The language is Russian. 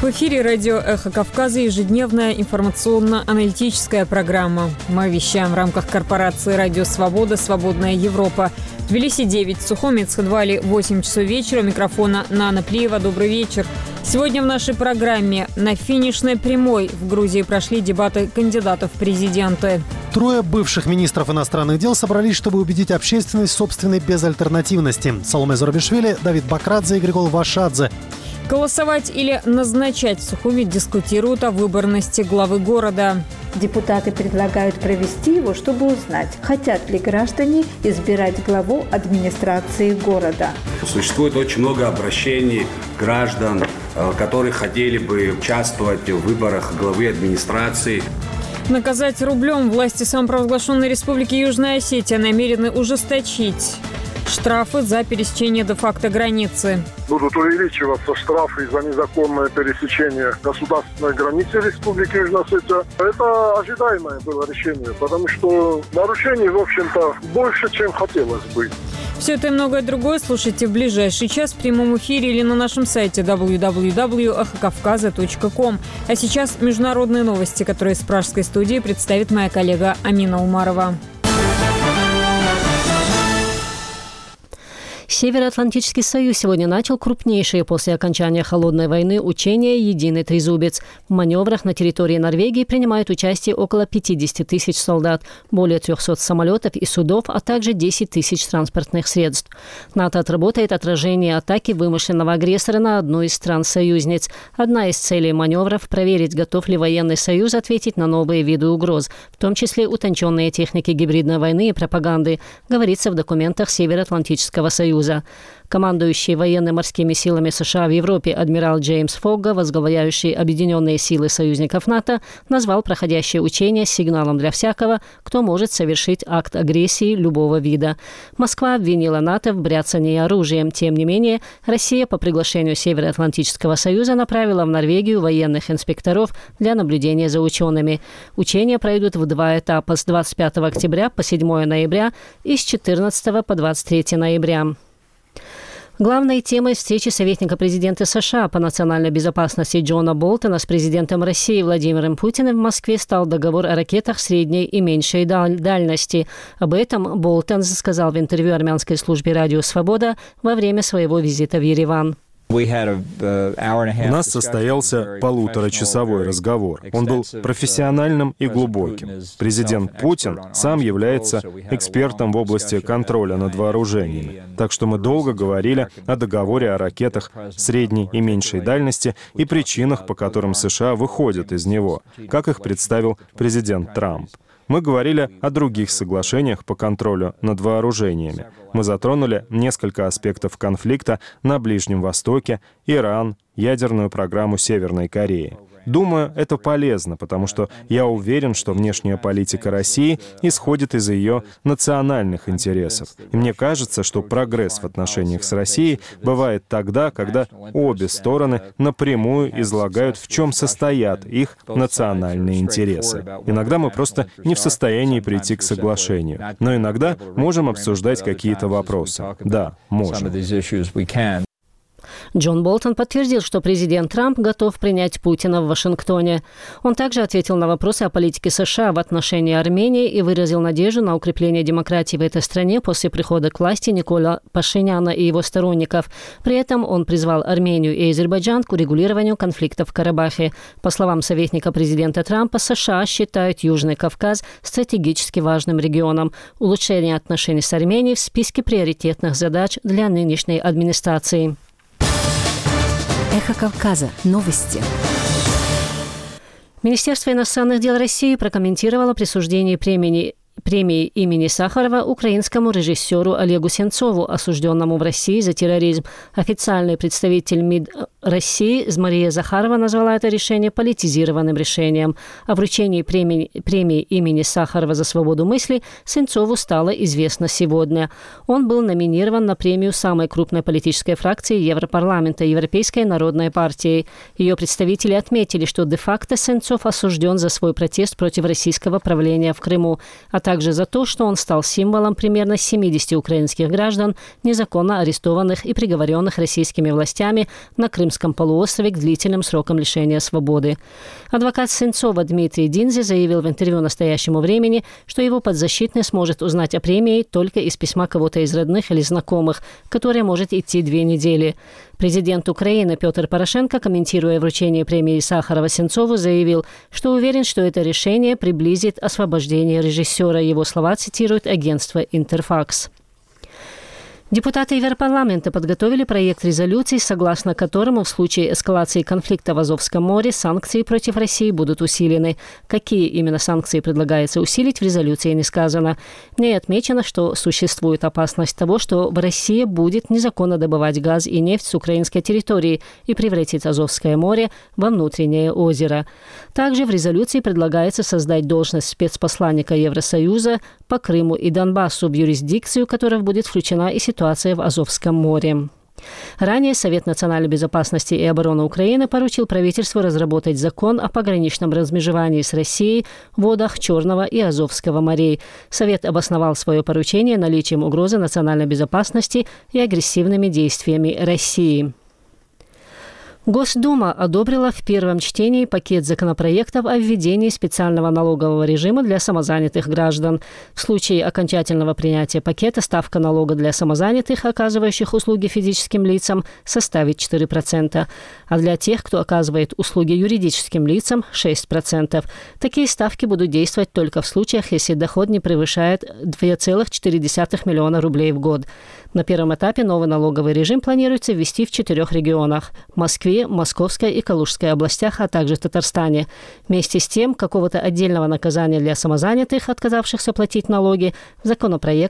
В эфире радио «Эхо Кавказа» ежедневная информационно-аналитическая программа. Мы вещаем в рамках корпорации «Радио Свобода. Свободная Европа». В Тбилиси 9, в Сухуми, Цхедвале 8 часов вечера. У микрофона Нана Плиева. Добрый вечер. Сегодня в нашей программе на финишной прямой в Грузии прошли дебаты кандидатов в президенты. Трое бывших министров иностранных дел собрались, чтобы убедить общественность в собственной безальтернативности. Саломе Зурабишвили, Давид Бакрадзе и Григол Вашадзе. Голосовать или назначать в Сухуми дискутируют о выборности главы города. Депутаты предлагают провести его, чтобы узнать, хотят ли граждане избирать главу администрации города. Существует очень много обращений граждан, которые хотели бы участвовать в выборах главы администрации. Наказать рублем власти самопровозглашенной Республики Южная Осетия намерены ужесточить штрафы за пересечение де-факто границы. Будут увеличиваться штрафы за незаконное пересечение государственной границы Республики Южная Осетия. Это ожидаемое было решение, потому что нарушений, в общем-то, больше, чем хотелось бы. Все это и многое другое слушайте в ближайший час в прямом эфире или на нашем сайте www.эхокавказа.ком. А сейчас международные новости, которые с пражской студии представит моя коллега Амина Умарова. Североатлантический союз сегодня начал крупнейшие после окончания холодной войны учения «Единый трезубец». В маневрах на территории Норвегии принимают участие около 50 тысяч солдат, более 300 самолетов и судов, а также 10 тысяч транспортных средств. НАТО отработает отражение атаки вымышленного агрессора на одну из стран-союзниц. Одна из целей маневров – проверить, готов ли военный союз ответить на новые виды угроз, в том числе утонченные техники гибридной войны и пропаганды, говорится в документах Североатлантического союза. Командующий военно-морскими силами США в Европе адмирал Джеймс Фогга, возглавляющий объединенные силы союзников НАТО, назвал проходящее учение сигналом для всякого, кто может совершить акт агрессии любого вида. Москва обвинила НАТО в бряцании оружием. Тем не менее, Россия по приглашению Североатлантического союза направила в Норвегию военных инспекторов для наблюдения за учеными. Учения пройдут в два этапа с 25 октября по 7 ноября и с 14 по 23 ноября. Главной темой встречи советника президента США по национальной безопасности Джона Болтона с президентом России Владимиром Путиным в Москве стал договор о ракетах средней и меньшей дальности. Об этом Болтон сказал в интервью армянской службе «Радио Свобода» во время своего визита в Ереван. У нас состоялся полуторачасовой разговор. Он был профессиональным и глубоким. Президент Путин сам является экспертом в области контроля над вооружениями. Так что мы долго говорили о договоре о ракетах средней и меньшей дальности и причинах, по которым США выходят из него, как их представил президент Трамп. Мы говорили о других соглашениях по контролю над вооружениями. Мы затронули несколько аспектов конфликта на Ближнем Востоке, Иран, ядерную программу Северной Кореи. Думаю, это полезно, потому что я уверен, что внешняя политика России исходит из ее национальных интересов. И мне кажется, что прогресс в отношениях с Россией бывает тогда, когда обе стороны напрямую излагают, в чем состоят их национальные интересы. Иногда мы просто не в состоянии прийти к соглашению, но иногда можем обсуждать какие-то вопросы. Да, можем. Джон Болтон подтвердил, что президент Трамп готов принять Путина в Вашингтоне. Он также ответил на вопросы о политике США в отношении Армении и выразил надежду на укрепление демократии в этой стране после прихода к власти Николя Пашиняна и его сторонников. При этом он призвал Армению и Азербайджан к урегулированию конфликта в Карабахе. По словам советника президента Трампа, США считают Южный Кавказ стратегически важным регионом. Улучшение отношений с Арменией в списке приоритетных задач для нынешней администрации. Эхо Кавказа. Новости. Министерство иностранных дел России прокомментировало присуждение премии имени Сахарова украинскому режиссеру Олегу Сенцову, осужденному в России за терроризм. Официальный представитель МИД России Мария Захарова назвала это решение политизированным решением. О вручении премии имени Сахарова за свободу мысли Сенцову стало известно сегодня. Он был номинирован на премию самой крупной политической фракции Европарламента Европейской народной партии. Ее представители отметили, что де-факто Сенцов осужден за свой протест против российского правления в Крыму, а также за то, что он стал символом примерно 70 украинских граждан, незаконно арестованных и приговоренных российскими властями на Крымском полуострове к длительным срокам лишения свободы. Адвокат Сенцова Дмитрий Динзе заявил в интервью «Настоящему времени», что его подзащитный сможет узнать о премии только из письма кого-то из родных или знакомых, которое может идти 2 недели. Президент Украины Петр Порошенко, комментируя вручение премии Сахарова Сенцову, заявил, что уверен, что это решение приблизит освобождение режиссера. Его слова цитирует агентство «Интерфакс». Депутаты Европарламента подготовили проект резолюции, согласно которому в случае эскалации конфликта в Азовском море санкции против России будут усилены. Какие именно санкции предлагается усилить, в резолюции не сказано. В ней отмечено, что существует опасность того, что Россия будет незаконно добывать газ и нефть с украинской территории и превратить Азовское море во внутреннее озеро. Также в резолюции предлагается создать должность спецпосланника Евросоюза по Крыму и Донбассу, в юрисдикцию которой будет включена и ситуация в Азовском море. Ранее Совет национальной безопасности и обороны Украины поручил правительству разработать закон о пограничном размежевании с Россией в водах Черного и Азовского морей. Совет обосновал свое поручение наличием угрозы национальной безопасности и агрессивными действиями России. Госдума одобрила в первом чтении пакет законопроектов о введении специального налогового режима для самозанятых граждан. В случае окончательного принятия пакета ставка налога для самозанятых, оказывающих услуги физическим лицам, составит 4%, а для тех, кто оказывает услуги юридическим лицам, 6%. Такие ставки будут действовать только в случаях, если доход не превышает 2,4 миллиона рублей в год. На первом этапе новый налоговый режим планируется ввести в 4 регионах – Москве, Московской и Калужской областях, а также Татарстане. Вместе с тем, какого-то отдельного наказания для самозанятых, отказавшихся платить налоги, в законопроект